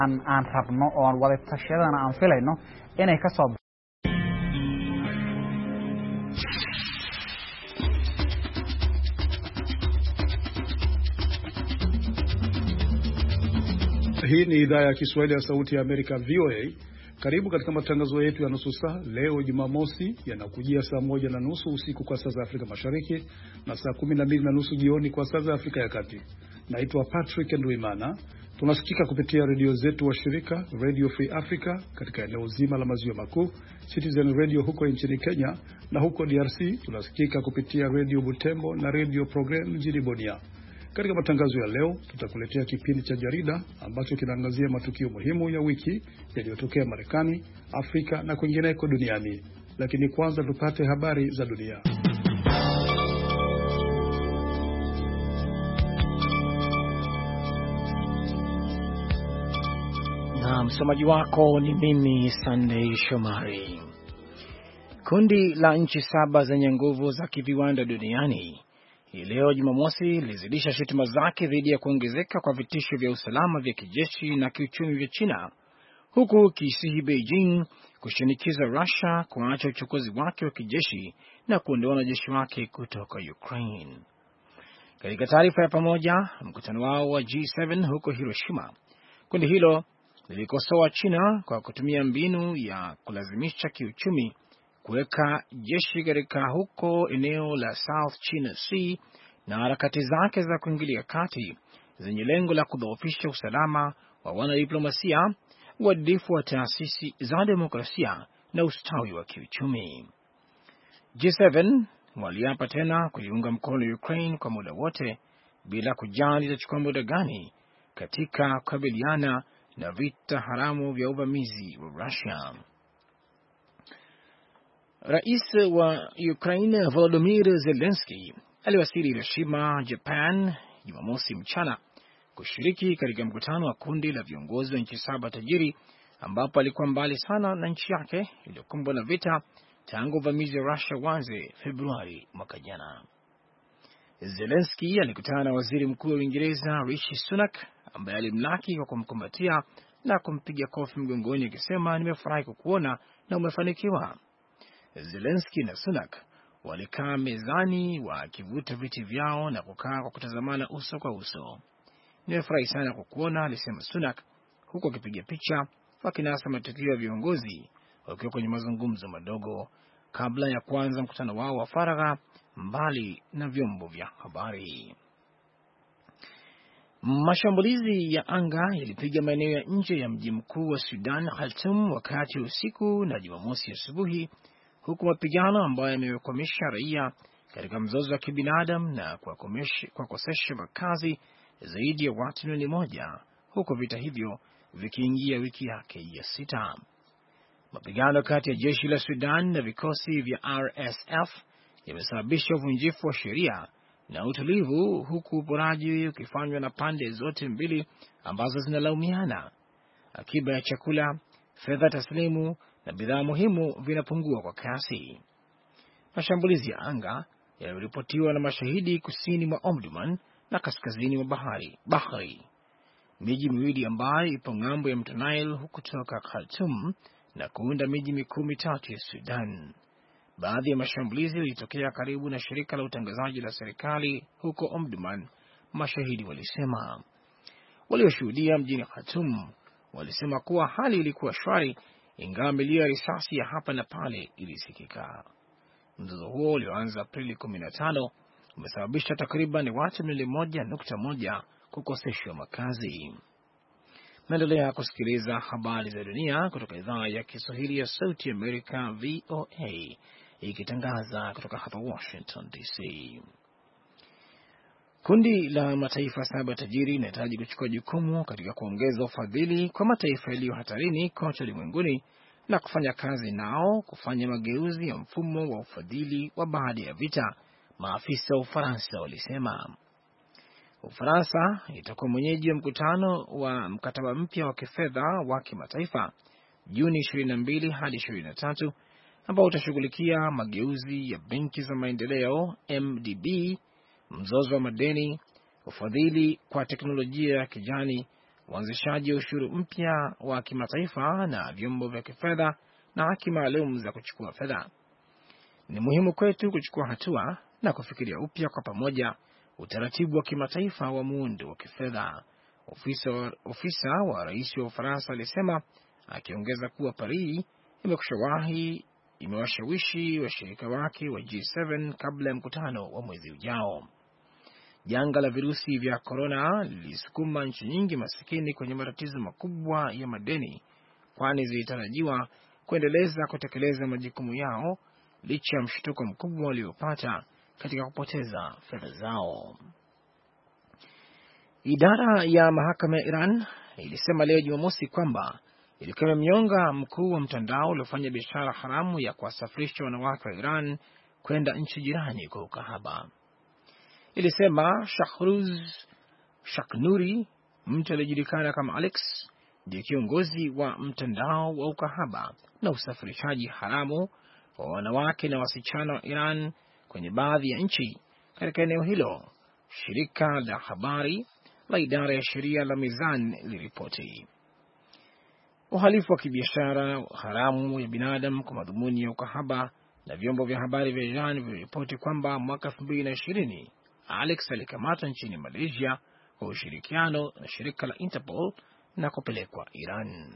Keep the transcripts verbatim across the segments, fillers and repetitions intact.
aan aan rabno oo wada tashadana aan filayno inay ka soo Hii ni idhaa ya Kiswahili ya Sauti ya Amerika V O A. Karibu katika matangazo yetu ya nusu saa leo Jumamosi, yanakujia saa moja na nusu usiku kwa saa za Afrika Mashariki na saa kumi na mbili na nusu jioni kwa saa za Afrika ya Kati. Naitwa Patrick Ndwimana. Tunasikika kupitia redio zetu wa shirika Radio Free Africa katika eneo zima la maziwa makuu, Citizen Radio huko nchini Kenya, na huko D R C tunasikika kupitia Radio Butembo na Radio Program mjini Bunia. Katika matangazo ya leo tutakuletea kipindi cha jarida ambacho kinaangazia matukio muhimu ya wiki yaliyotokea Marekani, Afrika na kwingineko duniani. Lakini kwanza tupate habari za dunia. Na msomaji wako ni mimi Sunday Shomari. Kundi la nchi saba zenye nguvu za kiviwanda duniani hii leo Jumamosi lilizidisha shutuma zake dhidi ya kuongezeka kwa vitisho vya usalama vya kijeshi na kiuchumi vya China, huku kisihi Beijing kushinikiza Russia kuacha uchokozi wake wa kijeshi na kuondoa wanajeshi wake kutoka Ukraine. Katika taarifa ya pamoja, mkutano wao wa G saba huko Hiroshima, kundi hilo lilikosoa China kwa kutumia mbinu ya kulazimisha kiuchumi kuweka jeshi katika huko eneo la South China Sea na harakati zake za kuingilia kati zenye lengo la kudhoofisha usalama wa wanadiplomasia, uadilifu wa taasisi za demokrasia na ustawi wa kiuchumi. G saba waliapa tena kuiunga mkono Ukraine kwa muda wote bila kujali itachukua muda gani katika kukabiliana na vita haramu vya uvamizi wa Russia. Rais wa Ukraine Volodymyr Zelensky aliwasili Hiroshima, Japan, Jumamosi mchana kushiriki katika mkutano wa kundi la viongozi wa nchi saba tajiri, ambapo alikuwa mbali sana na nchi yake iliyokumbwa na vita tangu uvamizi wa Russia uanze Februari mwaka jana. Zelensky alikutana na waziri mkuu wa Uingereza Rishi Sunak, ambaye alimlaki kwa kumkumbatia na kumpiga kofi mgongoni akisema, nimefurahi kukuona na umefanikiwa. Zelensky na Sunak walikaa mezani wakivuta viti vyao na kukaa kwa kutazamana uso kwa uso. Nimefurahi sana kukuona, alisema Sunak, huko akipiga picha wakinasa matukio ya viongozi wakiwa kwenye mazungumzo madogo kabla ya kuanza mkutano wao wa faragha mbali na vyombo vya habari. Mashambulizi ya anga yalipiga maeneo ya nje ya mji mkuu wa Sudan, Khartoum, wakati wa usiku na Jumamosi asubuhi, huku mapigano ambayo yamewakwamisha raia katika mzozo wa kibinadamu na kuwakosesha makazi zaidi ya watu milioni moja, huku vita hivyo vikiingia wiki yake ya sita. Mapigano kati ya jeshi la Sudan na vikosi vya R S F yamesababisha uvunjifu wa sheria na utulivu, huku uporaji ukifanywa na pande zote mbili ambazo zinalaumiana. Akiba ya chakula, fedha taslimu na bidhaa muhimu vinapungua kwa kasi. Mashambulizi ya anga yaliripotiwa na mashahidi kusini mwa Omdurman na kaskazini mwa bahari Bahari, miji miwili ambayo ipo ng'ambo ya mto Nile kutoka Khartoum na kuunda miji mikuu mitatu ya Sudan. Baadhi ya mashambulizi yalitokea karibu na shirika la utangazaji la serikali huko Omdurman, mashahidi walisema. Walioshuhudia mjini Khartoum walisema kuwa hali ilikuwa shwari, ingawa milio ya risasi ya hapa na pale ilisikika. Mzozo huo ulioanza Aprili kumi na tano umesababisha takriban watu milioni moja nukta moja kukoseshwa makazi. Naendelea kusikiliza habari za dunia kutoka idhaa ya Kiswahili ya Sauti ya Amerika V O A, ikitangaza kutoka hapa Washington D C. Kundi la mataifa saba tajiri linahitaji kuchukua jukumu katika kuongeza ufadhili kwa mataifa yaliyo hatarini kote ulimwenguni na kufanya kazi nao kufanya mageuzi ya mfumo wa ufadhili wa baada ya vita, maafisa wa Ufaransa walisema. Ufaransa itakuwa mwenyeji wa mkutano wa mkataba mpya wa kifedha wa kimataifa Juni ishirini na mbili hadi ishirini na tatu, ambao utashughulikia mageuzi ya benki za maendeleo M D B, mzozo wa madeni, ufadhili kwa teknolojia ya kijani, uanzishaji wa ushuru mpya wa kimataifa na vyombo vya kifedha na haki maalum za kuchukua fedha. Ni muhimu kwetu kuchukua hatua na kufikiria upya kwa pamoja utaratibu wa kimataifa wa muundo wa kifedha, ofisa, ofisa wa rais wa Ufaransa alisema, akiongeza kuwa Paris imekushawahi imewashawishi washirika wake wa G saba kabla ya mkutano wa mwezi ujao. Janga la virusi vya korona lilisukuma nchi nyingi masikini kwenye matatizo makubwa ya madeni, kwani zilitarajiwa kuendeleza kutekeleza majukumu yao licha ya mshtuko mkubwa waliopata katika kupoteza fedha zao. Idara ya mahakama ya Iran ilisema leo Jumamosi kwamba ilikuwa imemnyonga mkuu wa mtandao uliofanya biashara haramu ya kuwasafirisha wanawake wa Iran kwenda nchi jirani kwa ukahaba. Ilisema Shahruz Shaknuri, mtu aliyejulikana kama Alex, ndiye kiongozi wa mtandao wa ukahaba na usafirishaji haramu wa wanawake na wasichana wa Iran kwenye baadhi ya nchi katika eneo hilo, shirika la habari la idara ya sheria la Mizan liripoti. Uhalifu wa kibiashara haramu ya binadamu kwa madhumuni ya ukahaba na vyombo vya habari vya Iran viliripoti kwamba mwaka elfu mbili na ishirini Alex alikamatwa nchini Malaysia kwa ushirikiano na shirika la Interpol na kupelekwa Iran.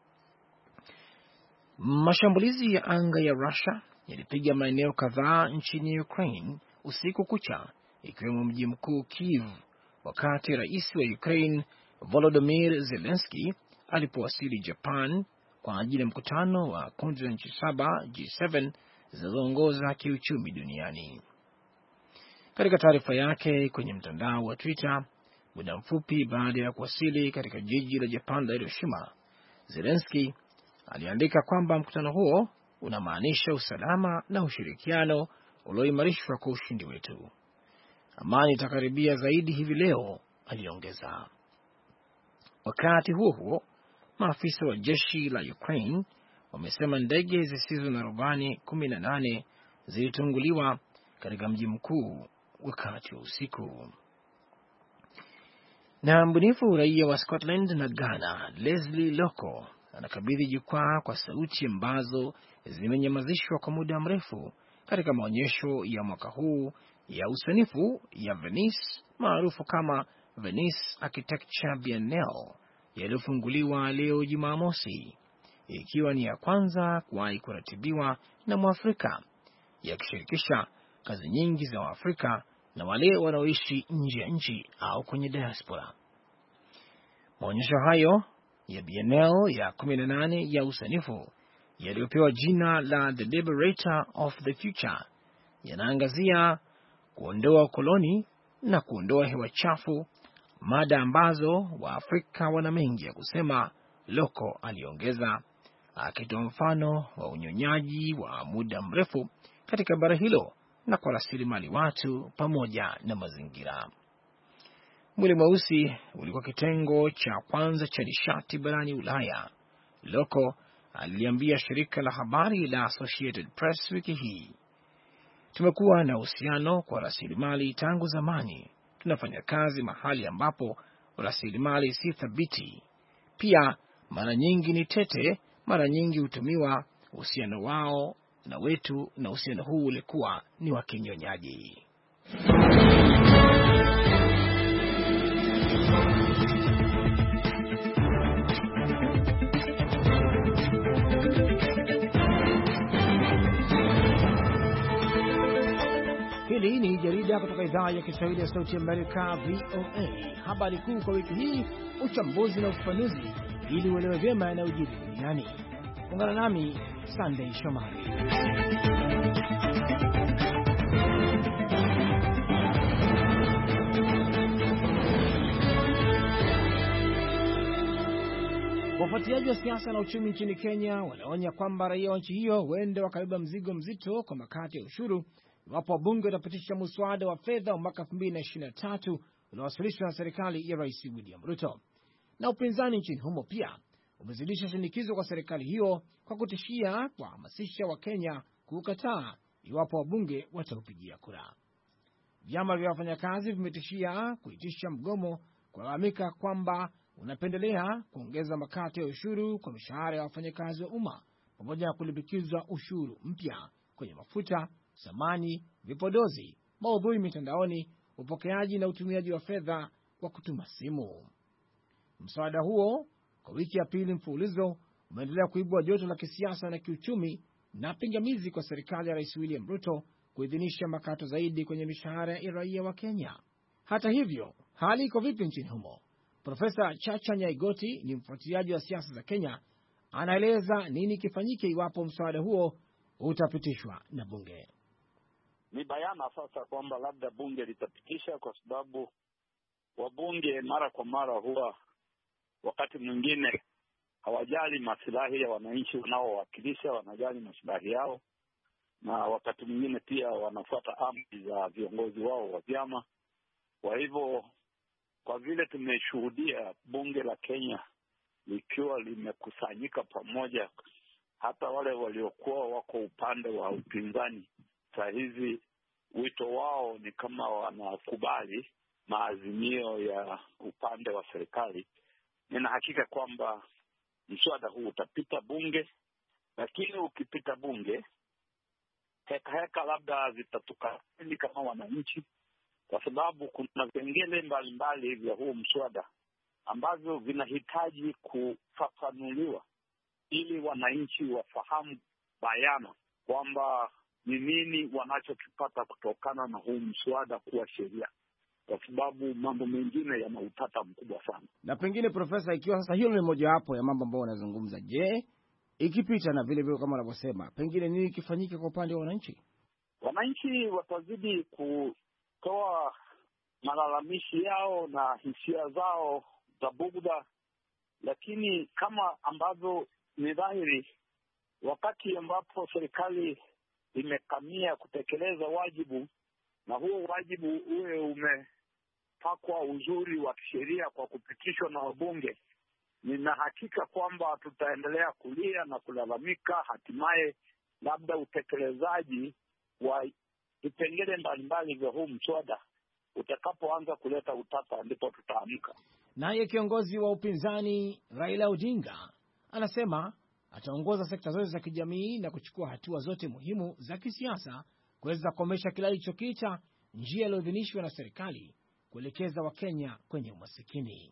Mashambulizi ya anga ya Russia yalipiga maeneo kadhaa nchini Ukraine usiku kucha, ikiwemo mji mkuu Kyiv, wakati rais wa Ukraine Volodymyr Zelensky alipowasili Japan kwa ajili ya mkutano wa kundi la nchi saba G saba zinazoongoza kiuchumi duniani. Katika taarifa yake kwenye mtandao wa Twitter muda mfupi baada ya kuwasili katika jiji la Japan la Hiroshima, Zelensky aliandika kwamba mkutano huo unamaanisha usalama na ushirikiano ulioimarishwa kwa ushindi wetu. Amani itakaribia zaidi hivi leo, aliongeza. Wakati huo huo, maafisa wa jeshi la Ukraine wamesema ndege zisizo na rubani kumi na nane zilitunguliwa katika mji mkuu wakati wa usiku. Na mbunifu raia wa Scotland na Ghana Leslie Loko anakabidhi jukwaa kwa sauti ambazo zimenyamazishwa kwa muda mrefu katika maonyesho ya mwaka huu ya usanifu ya Venice maarufu kama Venice Architecture Biennale yaliyofunguliwa leo Jumamosi, ikiwa ni ya kwanza kuwahi kuratibiwa na Mwafrika, yakishirikisha kazi nyingi za Waafrika na wale wanaoishi nje ya nchi au kwenye diaspora. Maonyesho hayo ya Biennale ya kumi na nane ya usanifu yaliyopewa jina la The Liberator of the Future yanaangazia kuondoa ukoloni na kuondoa hewa chafu, mada ambazo Waafrika wana mengi ya kusema, Loko aliongeza, akitoa mfano wa unyonyaji wa muda mrefu katika bara hilo na kwa rasilimali watu pamoja na mazingira. Mwili mweusi ulikuwa kitengo cha kwanza cha nishati barani Ulaya, Loko aliambia shirika la habari la Associated Press wiki hii. Tumekuwa na uhusiano kwa rasilimali tangu zamani. Tunafanya kazi mahali ambapo rasilimali si thabiti. Pia mara nyingi ni tete, mara nyingi hutumiwa. Uhusiano wao na wetu na uhusiano huu ulikuwa ni wa kinyonyaji. Hili ni jarida kutoka idhaa ya Kiswahili ya Sauti ya Amerika, V O A. Habari kuu kwa wiki hii, uchambuzi na ufafanuzi ili uelewe vyema yanayojiri duniani. Ungana nami Sunday Shomari. Wafuatiliaji wa siasa na uchumi nchini Kenya wanaonya kwamba raia wa nchi hiyo huenda wakabeba mzigo mzito kwa makati ya ushuru iwapo wabunge watapitisha muswada wa fedha wa mwaka elfu mbili na ishirini na tatu unaowasilishwa na serikali ya Rais William Ruto. Na upinzani nchini humo pia umezidisha shinikizo kwa serikali hiyo kwa kutishia kuhamasisha Wakenya kukataa iwapo wabunge wataupigia kura. Vyama vya wafanyakazi vimetishia kuitisha mgomo, kulalamika kwamba unapendelea kuongeza makato ya ushuru kwa mishahara ya wafanyakazi wa umma pamoja na kulimbikizwa ushuru mpya kwenye mafuta, samani, vipodozi, maudhui mitandaoni, upokeaji na utumiaji wa fedha kwa kutuma simu. Mswada huo kwa wiki ya pili mfululizo umeendelea kuibua joto la kisiasa na kiuchumi na pingamizi kwa serikali ya Rais William Ruto kuidhinisha makato zaidi kwenye mishahara ya raia wa Kenya. Hata hivyo, hali iko vipi nchini humo? Profesa Chacha Nyaigoti ni mfuatiliaji wa siasa za Kenya, anaeleza nini kifanyike iwapo mswada huo utapitishwa na bunge. Ni bayana sasa kwamba labda bunge litapitisha, kwa sababu wabunge mara kwa mara huwa wakati mwingine hawajali maslahi ya wananchi wanaowakilisha, wanajali maslahi yao, na wakati mwingine pia wanafuata amri za viongozi wao wa vyama. Kwa hivyo, kwa vile tumeshuhudia bunge la Kenya likiwa limekusanyika pamoja, hata wale waliokuwa wako upande wa upinzani saa hizi wito wao ni kama wanakubali maazimio ya upande wa serikali. Nina hakika kwamba mswada huu utapita bunge, lakini ukipita bunge heka heka labda zitatukabili kama wananchi, kwa sababu kuna vipengele mbalimbali vya huu mswada ambavyo vinahitaji kufafanuliwa ili wananchi wafahamu bayana kwamba ni nini wanachokipata kutokana na huu mswada kuwa sheria, kwa sababu mambo mengine yana utata mkubwa sana. Na pengine Profesa, ikiwa sasa hilo ni moja wapo ya mambo ambayo wanazungumza, je, ikipita na vile vile kama wanavyosema, pengine nini kifanyike kwa upande wa wananchi? Wananchi watazidi kutoa malalamishi yao na hisia zao za bugdha, lakini kama ambavyo ni dhahiri, wakati ambapo serikali imekamia kutekeleza wajibu, na huo wajibu uwe umepakwa uzuri wa kisheria kwa kupitishwa na wabunge, nina hakika kwamba tutaendelea kulia na kulalamika. Hatimaye labda utekelezaji wa vipengele mbalimbali vya huu mswada utakapoanza kuleta utata, ndipo tutaamka. Naye kiongozi wa upinzani Raila Odinga anasema ataongoza sekta zote za kijamii na kuchukua hatua zote muhimu za kisiasa kuweza kukomesha kile alichokiita njia iliyoidhinishwa na serikali kuelekeza Wakenya kwenye umasikini.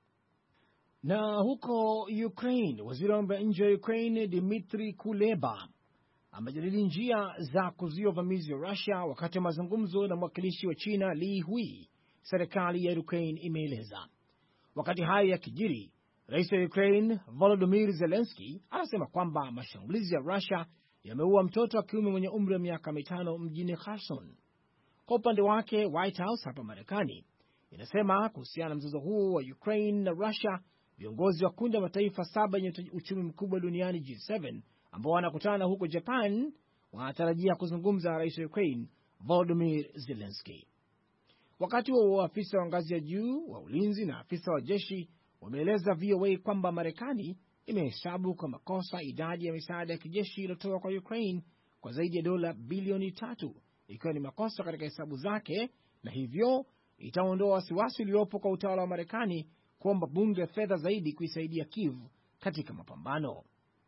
Na huko Ukraine, waziri wa mambo ya nje wa Ukraine Dmitry Kuleba amejadili njia za kuzuia uvamizi wa Russia wakati wa mazungumzo na mwakilishi wa China Li Hui, serikali ya Ukraine imeeleza. Wakati hayo yakijiri, Rais wa Ukraine Volodymyr Zelensky anasema kwamba mashambulizi ya Russia yameua mtoto wa kiume mwenye umri wa miaka mitano mjini Kherson. Kwa upande wake, White House hapa Marekani inasema kuhusiana na mzozo huu wa Ukraine na Russia, viongozi wa kundi la mataifa saba yenye uchumi mkubwa duniani G saba ambao wanakutana huko Japan wanatarajia kuzungumza na Rais wa Ukraine Volodymyr Zelensky. Wakati huo afisa wa ngazi ya juu wa ulinzi na afisa wa jeshi wameeleza V O A kwamba Marekani imehesabu kwa makosa idadi ya misaada ya kijeshi iliyotoka kwa Ukraine kwa zaidi ya dola bilioni tatu, ikiwa ni makosa katika hesabu zake, na hivyo itaondoa wasiwasi uliopo kwa utawala wa Marekani kuomba bunge fedha zaidi kuisaidia Kiev katika mapambano.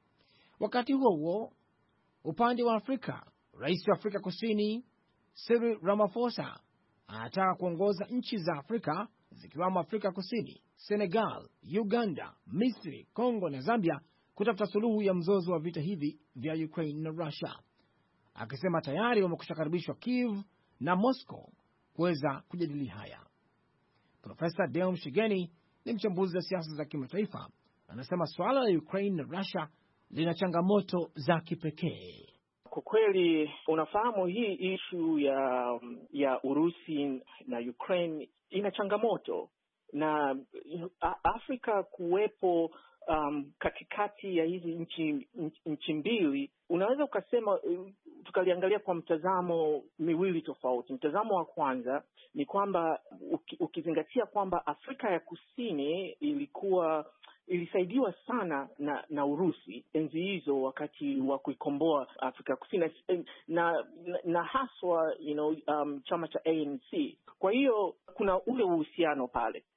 Wakati huo huo, upande wa Afrika, Rais wa Afrika Kusini Cyril Ramaphosa anataka kuongoza nchi za Afrika zikiwamo Afrika Kusini, Senegal, Uganda, Misri, Kongo na Zambia kutafuta suluhu ya mzozo wa vita hivi vya Ukraine na Russia, akisema tayari wamekushakaribishwa Kiev na Moscow kuweza kujadili haya. Profesa Deo Mshigeni ni mchambuzi wa siasa za kimataifa, anasema swala la Ukraine na Russia lina changamoto za kipekee. Kwa kweli, unafahamu hii issue ya ya Urusi na Ukraine ina changamoto, na Afrika kuwepo um, katikati ya hizi nchi nchi mbili, unaweza ukasema tukaliangalia kwa mtazamo miwili tofauti. Mtazamo wa kwanza ni kwamba ukizingatia kwamba Afrika ya Kusini ilikuwa ilisaidiwa sana na na Urusi enzi hizo wakati wa kuikomboa Afrika Kusini na, na, na haswa you know um, chama cha A N C. Kwa hiyo kuna ule uhusiano pale.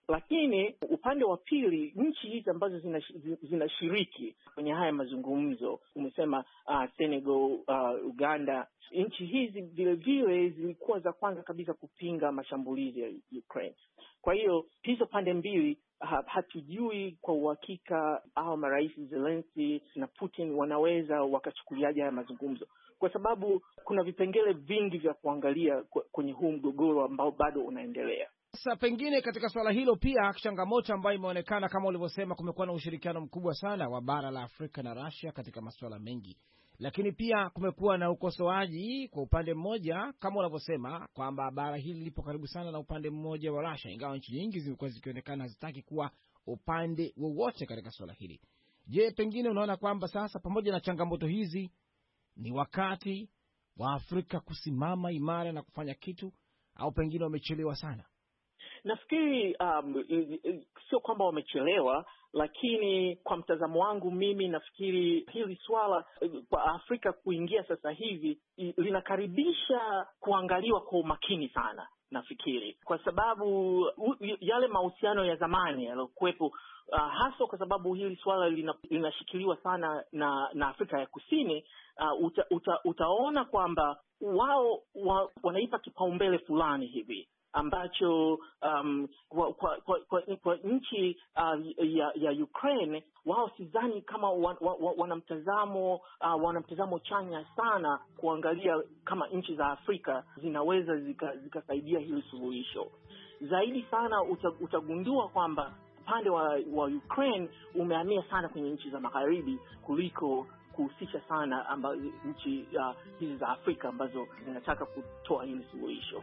Lakini upande wa pili, nchi hizi ambazo zinashiriki zina kwenye haya mazungumzo, umesema uh, Senegal, uh, Uganda, nchi hizi vile vile zilikuwa za kwanza kabisa kupinga mashambulizi ya Ukraine. Kwa hiyo hizo pande mbili ha, hatujui kwa uhakika au marais Zelensky na Putin wanaweza wakachukuliaje haya mazungumzo, kwa sababu kuna vipengele vingi vya kuangalia kwenye huu mgogoro ambao bado unaendelea. Sasa pengine katika swala hilo pia changamoto ambayo imeonekana kama ulivyosema, kumekuwa na ushirikiano mkubwa sana wa bara la Afrika na Russia katika masuala mengi, lakini pia kumekuwa na ukosoaji kwa upande mmoja kama unavyosema kwamba bara hili lipo karibu sana na upande mmoja wa Russia, ingawa nchi nyingi zimekuwa zikionekana hazitaki kuwa upande wowote katika swala hili. Je, pengine unaona kwamba sasa pamoja na changamoto hizi ni wakati wa Afrika kusimama imara na kufanya kitu, au pengine wamechelewa sana? Nafikiri um, sio kwamba wamechelewa, lakini kwa mtazamo wangu mimi nafikiri hili swala kwa Afrika kuingia sasa hivi linakaribisha kuangaliwa kwa umakini sana, nafikiri, kwa sababu yale mahusiano ya zamani yaliokuwepo, uh, hasa kwa sababu hili swala linashikiliwa sana na, na Afrika ya Kusini, uh, uta, uta, utaona kwamba wao wa, wanaipa kipaumbele fulani hivi ambacho um, kwa, kwa, kwa, kwa, kwa nchi uh, ya, ya Ukraine, wao sidhani kama wan, wan, wanamtazamo uh, wanamtazamo chanya sana kuangalia kama nchi za Afrika zinaweza zikasaidia zika hili suluhisho. Zaidi sana uta, utagundua kwamba upande wa, wa Ukraine umehamia sana kwenye nchi za magharibi kuliko kuhusisha sana amba, nchi uh, hizi za Afrika ambazo zinataka kutoa hili suluhisho.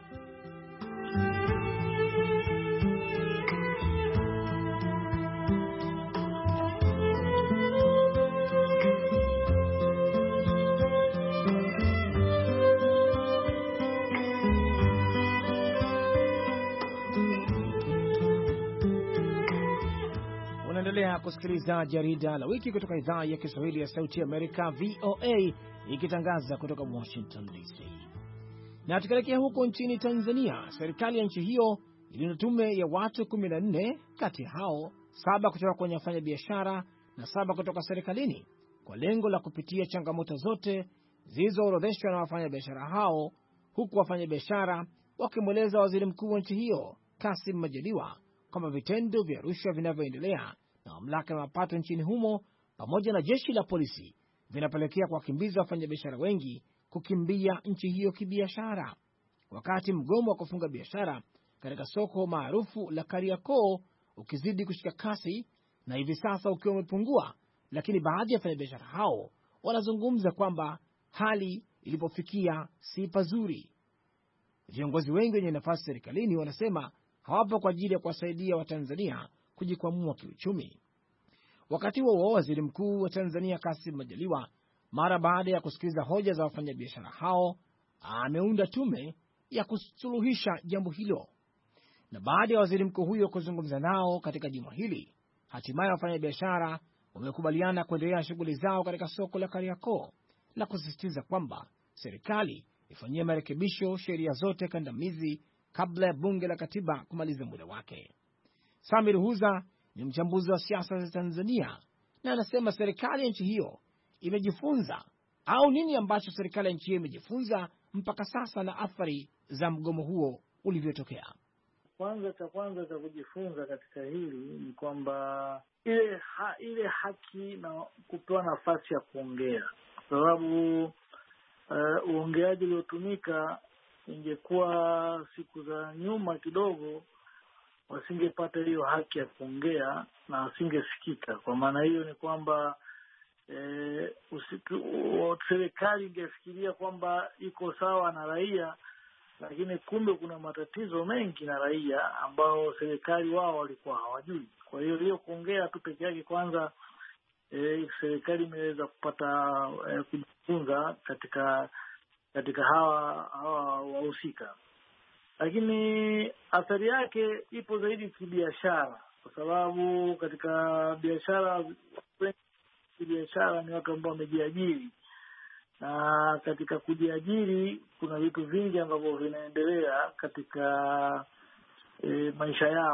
Unaendelea kusikiliza jarida la wiki kutoka idhaa ya Kiswahili ya Sauti Amerika V O A ikitangaza kutoka Washington D C. Na tukielekea huko nchini Tanzania, serikali ya nchi hiyo iliunda tume ya watu kumi na nne, kati hao saba kutoka kwenye wafanyabiashara na saba kutoka serikalini, kwa lengo la kupitia changamoto zote zilizoorodheshwa na wafanyabiashara hao, huku wafanyabiashara wakimweleza waziri mkuu wa nchi hiyo Kassim Majaliwa kwamba vitendo vya rushwa vinavyoendelea na mamlaka ya mapato nchini humo pamoja na jeshi la polisi vinapelekea kuwakimbiza wafanyabiashara wengi kukimbia nchi hiyo kibiashara. Wakati mgomo wa kufunga biashara katika soko maarufu la Kariakoo ukizidi kushika kasi na hivi sasa ukiwa umepungua, lakini baadhi ya wafanyabiashara hao wanazungumza kwamba hali ilipofikia si pazuri. Viongozi wengi wenye nafasi serikalini wanasema hawapo kwa ajili ya kuwasaidia Watanzania kujikwamua kiuchumi. Wakati huo waziri mkuu wa Tanzania Kassim Majaliwa, mara baada ya kusikiliza hoja za wafanyabiashara hao, ameunda tume ya kusuluhisha jambo hilo. Na baada ya waziri mkuu huyo kuzungumza nao katika juma hili, hatimaye wafanyabiashara wamekubaliana kuendelea shughuli zao katika soko la Kariakoo na kusisitiza kwamba serikali ifanyie marekebisho sheria zote kandamizi kabla ya bunge la katiba kumaliza muda wake. Samir Huza ni mchambuzi wa siasa za Tanzania na anasema serikali ya nchi hiyo imejifunza au nini ambacho serikali ya nchi hiyo imejifunza mpaka sasa na athari za mgomo huo ulivyotokea. Kwanza cha kwanza cha kujifunza katika hili ni kwamba ile ha, ile haki na kupewa nafasi ya kuongea, sababu uh, uongeaji uliotumika ingekuwa siku za nyuma kidogo wasingepata hiyo haki ya kuongea na wasingesikika. Kwa maana hiyo ni kwamba e, serikali ingefikiria kwamba iko sawa na raia, lakini kumbe kuna matatizo mengi na raia ambao serikali wao walikuwa hawajui. Kwa hiyo hiyo kuongea tu peke yake kwanza, e, serikali imeweza kupata e, kujifunza katika katika hawa hawa wahusika. Lakini athari yake ipo zaidi kibiashara, kwa sababu katika biashara biashara ni watu ambao wamejiajiri, na katika kujiajiri kuna vitu vingi ambavyo vinaendelea katika e, maisha yao.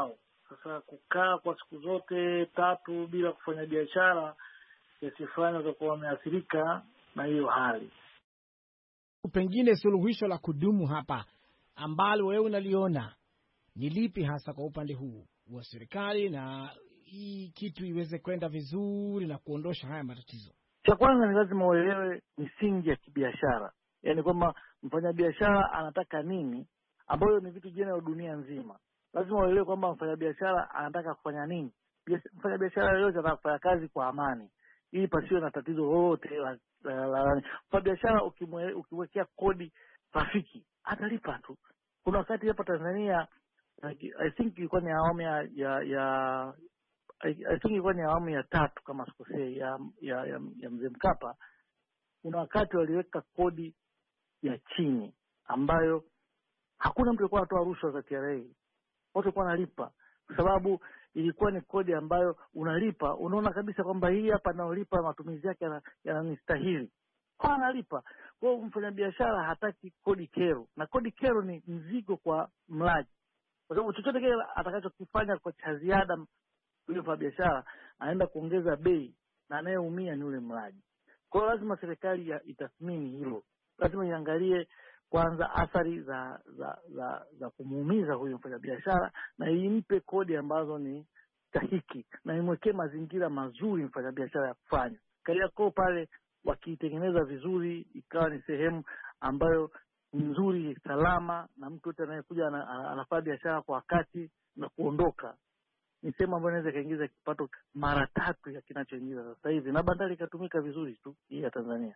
Sasa kukaa kwa siku zote tatu bila kufanya biashara, kiasi fulani watakuwa wameathirika na hiyo hali. Pengine suluhisho la kudumu hapa ambalo wewe unaliona ni lipi hasa kwa upande huu wa serikali na hii kitu iweze kwenda vizuri na kuondosha haya matatizo? Cha kwanza ni lazima uelewe misingi ya kibiashara, yaani kwamba mfanyabiashara anataka nini, ambayo ni vitu jena dunia nzima. Lazima uelewe kwamba mfanyabiashara anataka kufanya nini. Mfanyabiashara yoyote anataka kufanya kazi kwa amani, ili pasiwe na tatizo lolote la la mfanyabiashara. Ukimwekea kodi rafiki atalipa tu. Kuna wakati hapa Tanzania, I think ilikuwa ni awamu ya ya, ya I think ilikuwa ni awamu ya tatu kama sikosei ya ya, ya, ya Mzee Mkapa. Kuna wakati waliweka kodi ya chini ambayo hakuna mtu alikuwa anatoa rushwa za T R A. Wote walikuwa wanalipa kwa sababu ilikuwa ni kodi ambayo unalipa, unaona kabisa kwamba hii hapa naolipa matumizi yake yananistahili. Kwa analipa. Kwa hiyo mfanyabiashara hataki kodi kero, na kodi kero ni mzigo kwa mlaji. Kwa sababu chochote kile atakachokifanya kwa cha ziada yule mfanyabiashara anaenda kuongeza bei, na anayeumia ni yule mlaji. Kwa hiyo lazima serikali itathmini hilo. Lazima iangalie kwanza athari za za za, za kumuumiza huyu mfanyabiashara, na impe kodi ambazo ni stahiki, na imwekee mazingira mazuri mfanyabiashara ya kufanya. Kariakoo pale wakitengeneza vizuri, ikawa ni sehemu ambayo nzuri, salama, na mtu yote anayekuja anafanya biashara kwa wakati na kuondoka, ni sehemu ambayo inaweza kaingiza kipato mara tatu ya kinachoingiza sasa hivi, na bandari ikatumika vizuri tu hii ya Tanzania.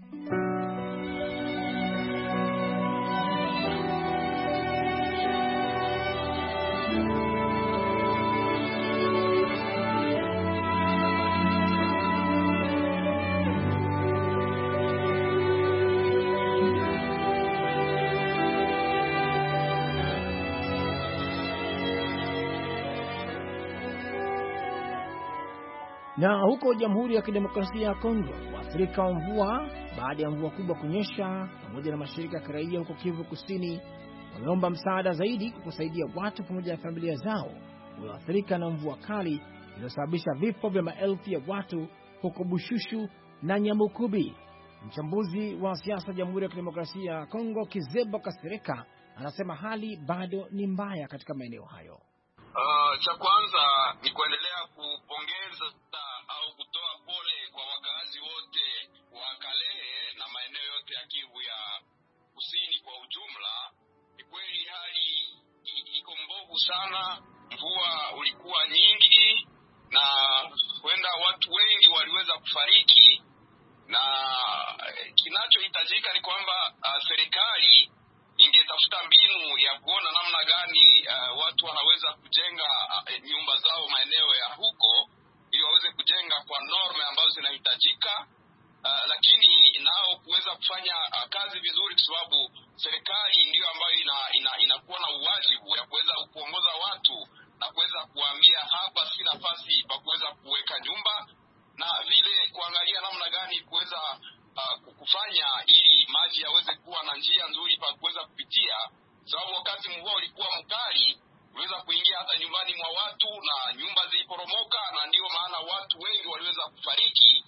Na huko Jamhuri ya Kidemokrasia ya Kongo, waathirika wa mvua baada ya mvua kubwa kunyesha pamoja na mashirika ya kiraia huko Kivu Kusini wameomba msaada zaidi kwa kusaidia watu pamoja na familia zao walioathirika na mvua kali iliyosababisha vifo vya maelfu ya watu huko Bushushu na Nyamukubi. Mchambuzi wa siasa Jamhuri ya Kidemokrasia ya Kongo, Kizeba Kasereka, anasema hali bado ni mbaya katika maeneo hayo. Uh, cha kwanza ni kuendelea kupongeza au kutoa pole kwa wakazi wote wa Kalehe na maeneo yote ya Kivu ya Kusini kwa ujumla. Ni kweli hali iko mbovu sana, mvua ulikuwa nyingi na kwenda watu wengi waliweza kufariki, na kinachohitajika ni kwamba uh, serikali ingetafuta mbinu ya kuona namna gani uh, watu wanaweza kujenga uh, nyumba zao maeneo ya huko, ili waweze kujenga kwa norma ambazo zinahitajika, uh, lakini nao kuweza kufanya uh, kazi vizuri, kwa sababu serikali ndio ambayo ina, ina, inakuwa na uwajibu ya kuweza kuongoza watu na kuweza kuambia hapa si nafasi pa kuweza kuweka nyumba, na vile kuangalia namna gani kuweza uh, kufanya ili maji yaweze kuwa na njia nzuri pa kuweza kupitia, sababu wakati mvua ulikuwa mkali uliweza kuingia hata nyumbani mwa watu na nyumba ziliporomoka, na ndio maana watu wengi waliweza kufariki.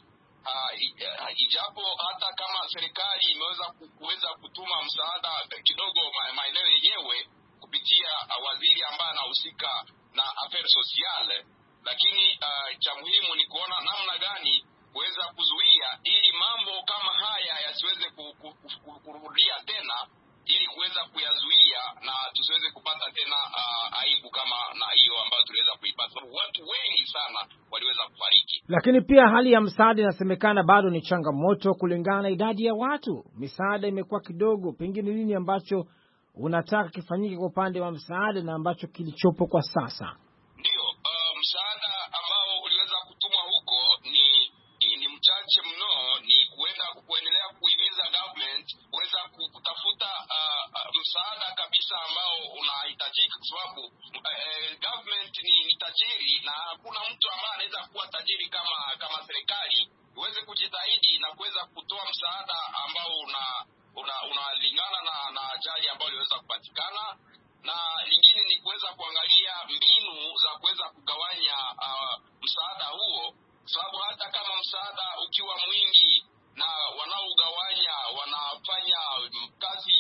Uh, ijapo hata kama serikali imeweza kuweza kutuma msaada kidogo maeneo yenyewe kupitia uh, waziri ambaye anahusika na affaires sociales, lakini uh, cha muhimu ni kuona namna gani kuweza kuzuia ili mambo kama haya yasiweze kurudia tena, ili kuweza kuyazuia na tusiweze kupata tena uh, aibu kama na hiyo ambayo tuliweza kuipata, sababu watu wengi sana waliweza kufariki. Lakini pia hali ya msaada inasemekana bado ni changamoto kulingana na idadi ya watu. Misaada imekuwa kidogo. Pengine nini ambacho unataka kifanyike kwa upande wa msaada na ambacho kilichopo kwa sasa? Ndio, uh, msaada ambao uliweza kutumwa huko ni ni mchache mno. Ni kuenda kuendelea kuhimiza government kuweza kutafuta uh, uh, msaada kabisa ambao unahitajika, kwa sababu uh, government ni, ni tajiri, na hakuna mtu ambaye anaweza kuwa tajiri kama kama serikali uweze kujitahidi na kuweza kutoa msaada ambao una unalingana una na na ajali ambayo iliweza kupatikana. na lingine ni kuweza kuangalia mbinu za kuweza kugawanya uh, msaada huo, sababu hata kama msaada ukiwa mwingi na wanaogawanya wanafanya kazi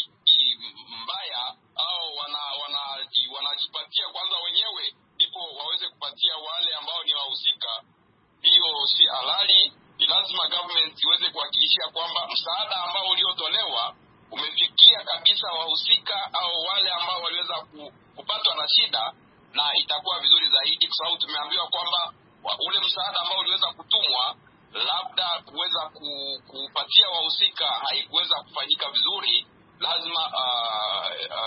mbaya au wana wanajipatia wana kwanza wenyewe ndipo waweze kupatia wale ambao ni wahusika, hiyo si halali. Ni lazima government iweze kuhakikisha kwamba msaada ambao uliotolewa umefikia kabisa wahusika au wale ambao waliweza kupatwa na shida, na itakuwa vizuri zaidi, kwa sababu tumeambiwa kwamba ule msaada ambao uliweza kutumwa labda kuweza kupatia wahusika haikuweza kufanyika vizuri. Lazima uh,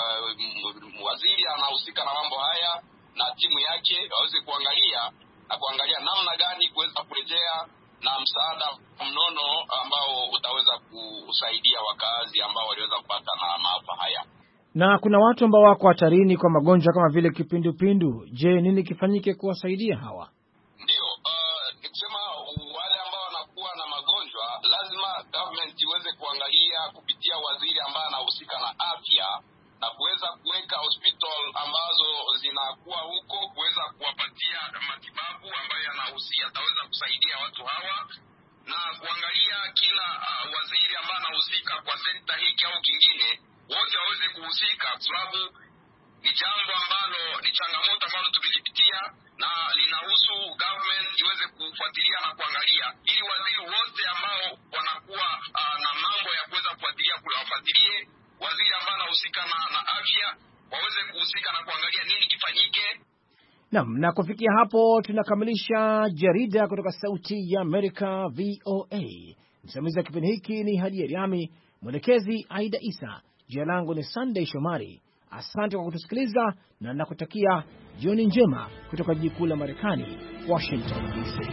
uh, waziri anahusika na mambo haya na timu yake waweze kuangalia na kuangalia namna gani kuweza kurejea na msaada mnono ambao utaweza kusaidia wakazi ambao waliweza kupata na maafa haya. Na kuna watu ambao wako hatarini kwa magonjwa kama vile kipindupindu. Je, nini kifanyike kuwasaidia hawa? Ndio, uh, nikisema wale ambao wanakuwa na magonjwa lazima government iweze kuangalia kupitia waziri ambaye anahusika na afya na kuweza kuweka hospital ambazo zinakuwa huko kuweza kuwapatia matibabu ambayo yanahusia yataweza kusaidia watu hawa, na kuangalia kila uh, waziri ambaye anahusika kwa sekta hiki au kingine wote waweze kuhusika, kwa sababu ni jambo ambalo ni changamoto ambalo tumelipitia na linahusu government iweze kufuatilia na kuangalia, ili waziri wote ambao wanakuwa uh, na mambo ya kuweza kufuatilia kule wafuatilie, waziri ambaye anahusika na, na afya waweze kuhusika na kuangalia nini kifanyike. Naam, na kufikia hapo tunakamilisha jarida kutoka Sauti ya Amerika V O A. Msimamizi wa kipindi hiki ni Hadi Yariami, mwelekezi Aida Isa. Jina langu ni Sunday Shomari. Asante kwa kutusikiliza na nakutakia jioni njema kutoka jiji kuu la Marekani, Washington D C.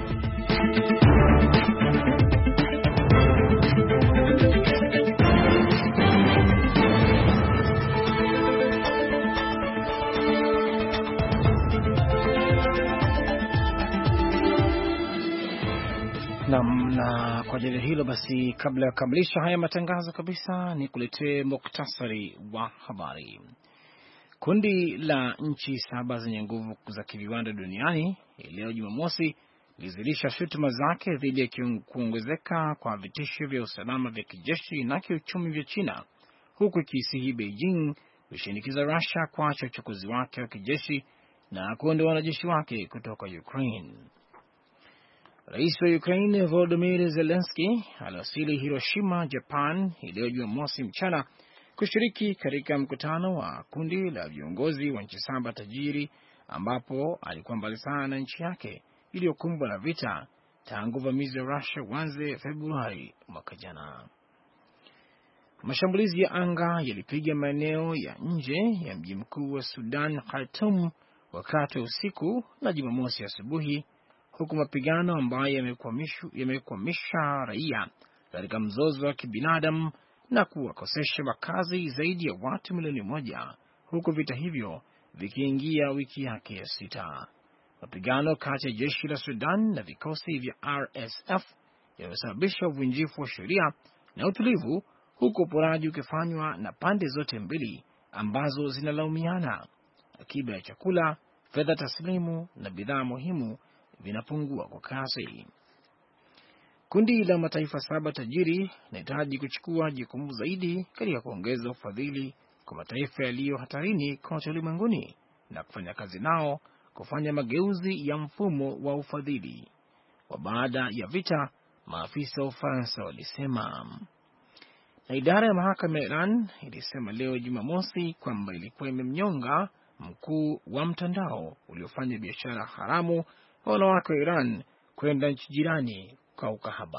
Na, na kwa ajili hilo basi, kabla ya kukamilisha haya matangazo kabisa, ni kuletee muktasari wa habari. Kundi la nchi saba zenye nguvu za kiviwanda duniani leo Jumamosi lilizilisha shutuma zake dhidi ya kuongezeka kwa vitisho vya usalama vya kijeshi na kiuchumi vya China, huku ikisihi Beijing kushinikiza Russia kuacha uchokozi wake wa kijeshi na kuondoa wanajeshi wake kutoka Ukraine. Rais wa Ukraine Volodymyr Zelensky aliwasili Hiroshima, Japan leo Jumamosi mchana kushiriki katika mkutano wa kundi la viongozi wa nchi saba tajiri, ambapo alikuwa mbali sana na nchi yake iliyokumbwa na vita tangu uvamizi wa Russia uanze Februari mwaka jana. Mashambulizi ya anga yalipiga maeneo ya nje ya mji mkuu wa Sudan, Khartoum, wakati wa usiku na Jumamosi asubuhi, huku mapigano ambayo yamekwamisha raia katika mzozo wa kibinadamu na kuwakosesha makazi zaidi ya watu milioni moja, huku vita hivyo vikiingia wiki yake ya sita. Mapigano kati ya jeshi la Sudan na vikosi vya R S F yamesababisha uvunjifu wa sheria na utulivu, huku uporaji ukifanywa na pande zote mbili ambazo zinalaumiana. Akiba ya chakula, fedha taslimu na bidhaa muhimu vinapungua kwa kasi. Kundi la mataifa saba tajiri linahitaji kuchukua jukumu zaidi katika kuongeza ufadhili kwa mataifa yaliyo hatarini kote ulimwenguni na kufanya kazi nao kufanya mageuzi ya mfumo wa ufadhili wa baada ya vita, maafisa wa Ufaransa walisema. Na idara ya mahakama ya Iran ilisema leo Jumamosi kwamba ilikuwa imemnyonga mkuu wa mtandao uliofanya biashara haramu wa wanawake wa Iran kwenda nchi jirani kwa ukahaba.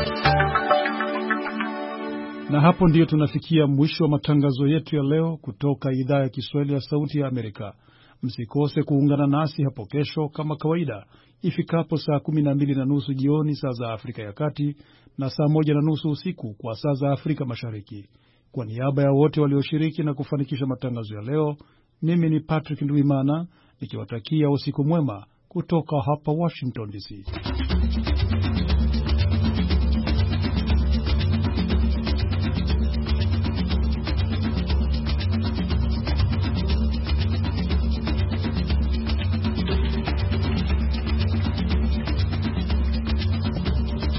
Na hapo ndiyo tunafikia mwisho wa matangazo yetu ya leo kutoka idhaa ya Kiswahili ya Sauti ya Amerika. Msikose kuungana nasi hapo kesho kama kawaida ifikapo saa kumi na mbili na nusu jioni saa za Afrika ya Kati na saa moja na nusu usiku kwa saa za Afrika Mashariki. Kwa niaba ya wote walioshiriki na kufanikisha matangazo ya leo, mimi ni Patrick Ndwimana nikiwatakia usiku mwema kutoka hapa Washington D C.